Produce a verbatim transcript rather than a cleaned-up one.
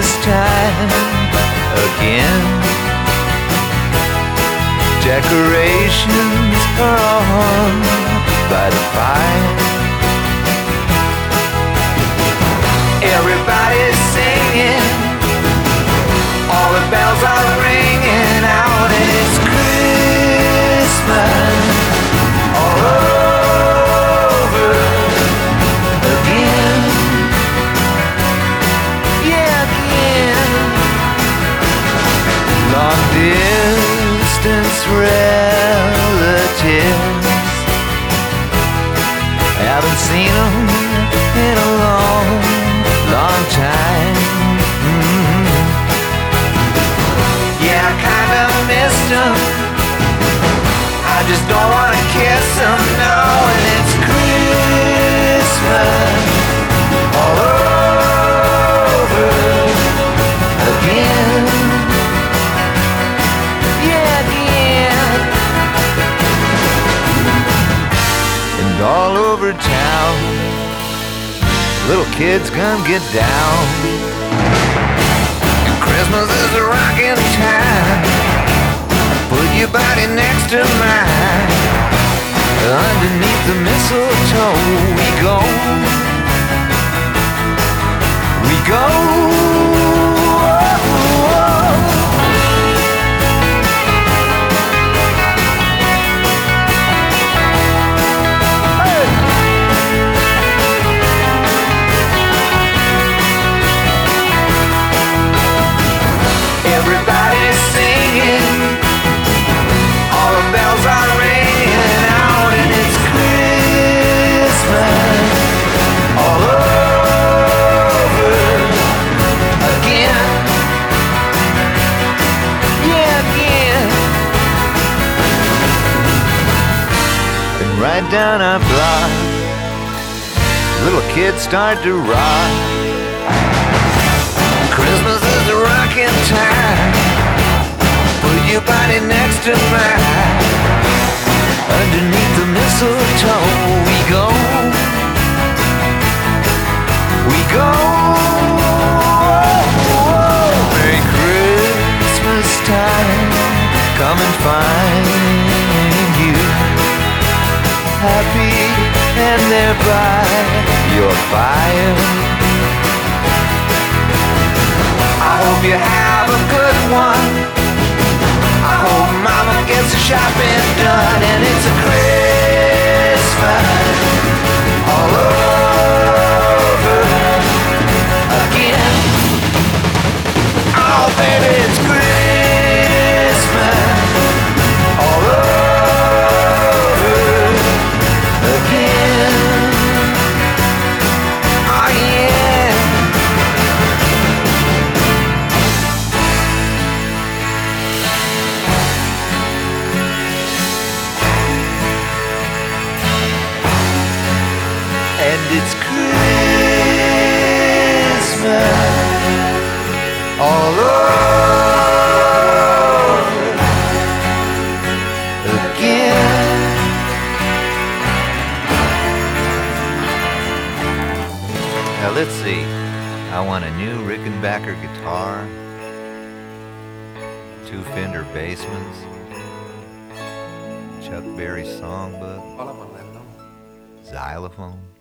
Christmas time again. Decorations are on by the fire. Everybody's singing, all the bells are ringing out, and it's Christmas all over again. Yeah, again. Long distance relatives, haven't seen them in a long, long time. Mm-hmm. Yeah, I kinda missed them, I just don't wanna kiss them, no. And it's Christmas all over again. Yeah, again. And all over town, little kids come get down. And Christmas is a rockin' time. Put your body next to mine. Underneath the mistletoe we go. We go. Everybody's singing, all the bells are ringing out, and it's Christmas all over again. Yeah, again. And right down our block, little kids start to rock. Christmas is a rockin' time. Put your body next to mine. Underneath the mistletoe we go. We go. Merry Christmas time. Come and find you happy and there by your fire. I hope you have a good one. I hope mama gets the shopping done, and it's a Christmas all over again. Oh baby, it's Christmas all over again. Oh yeah. And it's Christmas all over again. Now let's see. I want a new Rickenbacker guitar, two Fender Bassmans, Chuck Berry songbook, xylophone,